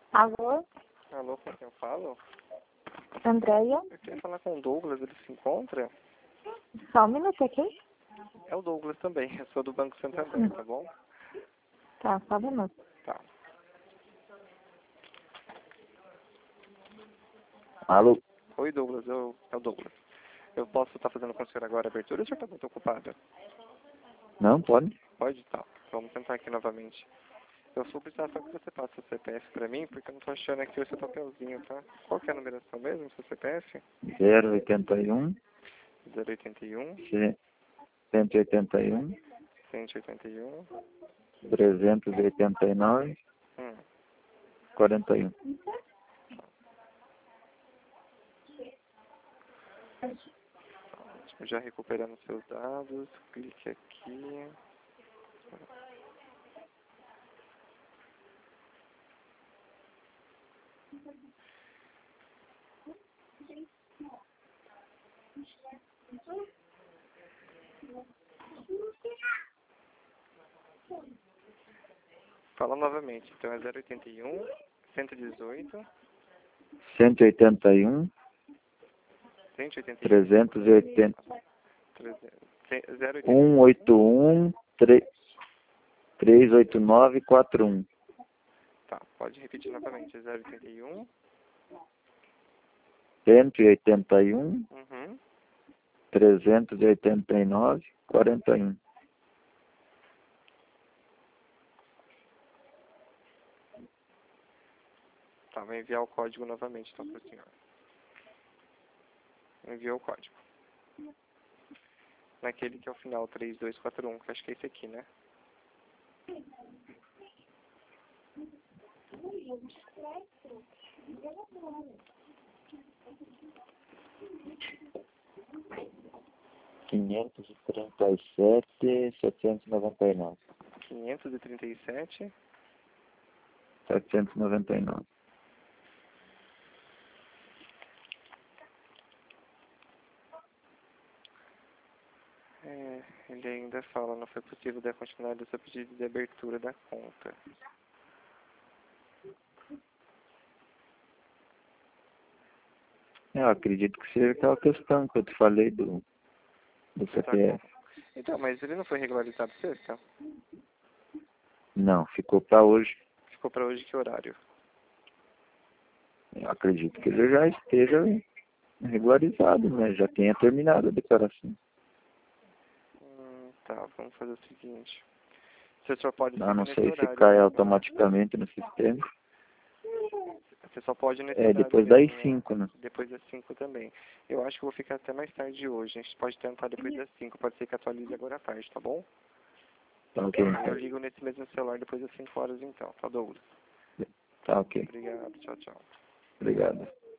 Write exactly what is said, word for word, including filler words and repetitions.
Alô? Alô, com quem eu falo? Andréia? Eu queria falar com o Douglas, ele se encontra? Só um minuto aqui. É o Douglas também, eu sou do Banco Santander, tá bom? Tá, só um minuto. Tá. Alô? Oi, Douglas, eu, é o Douglas. Eu posso estar fazendo com o senhor agora a abertura ou o senhor está muito ocupado? Não, pode? Pode? Tá. Vamos tentar aqui novamente. Eu sou precisar só que você passa o C P F pra mim, porque eu não tô achando aqui o seu papelzinho, tá? Qual que é a numeração mesmo, seu C P F? zero oitenta e um, zero oitenta e um, cento e oitenta e um, cento e oitenta e um, trezentos e oitenta e nove, hum. quarenta e um. Já recuperando seus dados, clique aqui. Fala novamente, então é zero oitenta e um, cento e dezoito, cento e oitenta e um, cento e oitenta e um, trezentos e oitenta, zero oitenta e um. cento e oitenta e um, trezentos e oitenta e nove, quarenta e um. Tá, pode repetir novamente, é zero oitenta e um, cento e oitenta e um, uhum. trezentos e oitenta e nove, quarenta e um. Tá, vou enviar o código novamente então para o senhor. Enviou o código. Naquele que é o final três dois quatro um, que acho que é esse aqui, né? quinhentos e trinta e sete, setecentos e noventa e nove. quinhentos e trinta e sete, setecentos e noventa e nove. é, ele ainda fala, não foi possível dar continuidade ao seu pedido de abertura da conta. Eu acredito que seja aquela questão que eu te falei do, do Você tá C P F. com... Então, mas ele não foi regularizado sexta? Não, ficou para hoje. Ficou para hoje que horário? Eu acredito que ele já esteja regularizado, né? Já tenha terminado a declaração. Hum, tá, vamos fazer o seguinte. Você só pode Eu não seguir nesse sei se horário cai mesmo, né? automaticamente no sistema. Você só pode nesse É, horário depois das mesmo, né? cinco, né? Depois das cinco também. Eu acho que eu vou ficar até mais tarde hoje. A gente pode tentar depois das cinco. Pode ser que atualize agora à tarde, tá bom? Tá ok. Eu ligo nesse mesmo celular depois das cinco horas então, tá, Douglas? Tá ok. Obrigado, tchau, tchau. Obrigado.